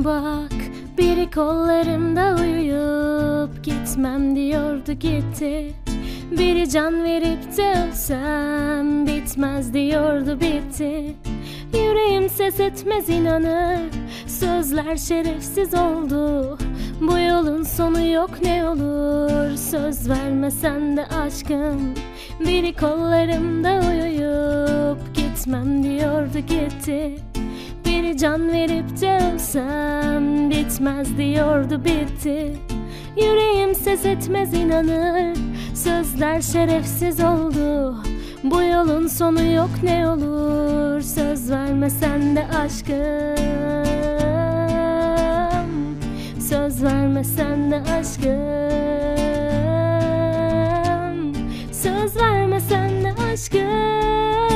Bak, biri kollarımda uyuyup gitmem diyordu, gitti. Biri can verip de ölsem bitmez diyordu, bitti. Yüreğim ses etmez, inanır. Sözler şerefsiz oldu. Bu yolun sonu yok, ne olur. Söz vermesen de aşkım. Biri kollarımda uyuyup gitmem diyordu, gitti. Biri can verip de ölsem bitmez diyordu, bitti. Yüreğim ses etmez, inanır. Sözler şerefsiz oldu. Bu yolun sonu yok, ne olur. Söz vermesen de aşkım. Söz vermesen de aşkım. Söz vermesen de aşkım.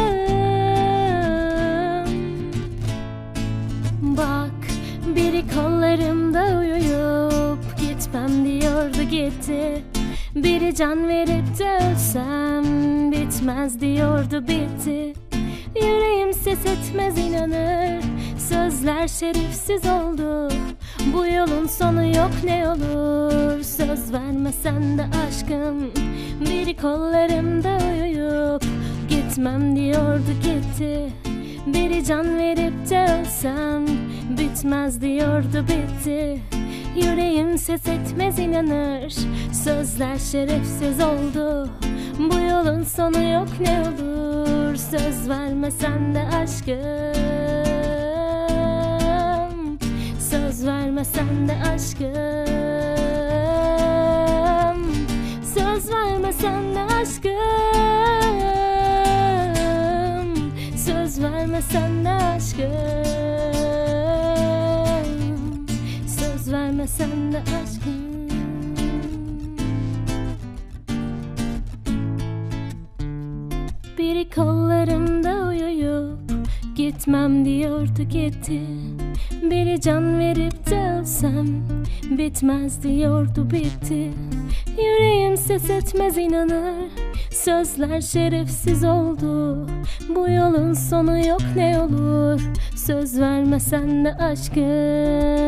Bak, biri kollarımda uyuyup gitmem diyordu, gitti. Biri can verip de ölsem bitmez diyordu, bitti. Yüreğim ses etmez, inanır. Sözler şerefsiz oldu. Bu yolun sonu yok, ne olur. Söz vermesen de aşkım. Biri kollarımda uyuyup gitmem diyordu, gitti. Biri can verip de ölsem bitmez diyordu, bitti. Yüreğim ses etmez, inanır. Sözler şerefsiz oldu. Bu yolun sonu yok, ne olur. Söz vermesen de aşkım. Söz vermesen de aşkım. Söz vermesen de aşkım. Söz vermesen de aşkım. Söz vermesen de aşkım. Biri kollarımda uyuyup gitmem diyordu, gitti. Biri can verip de ölsem bitmez diyordu, bitti. Yüreğim ses etmez, inanır. Sözler şerefsiz oldu. Bu yolun sonu yok, ne olur. Söz vermesen de aşkım.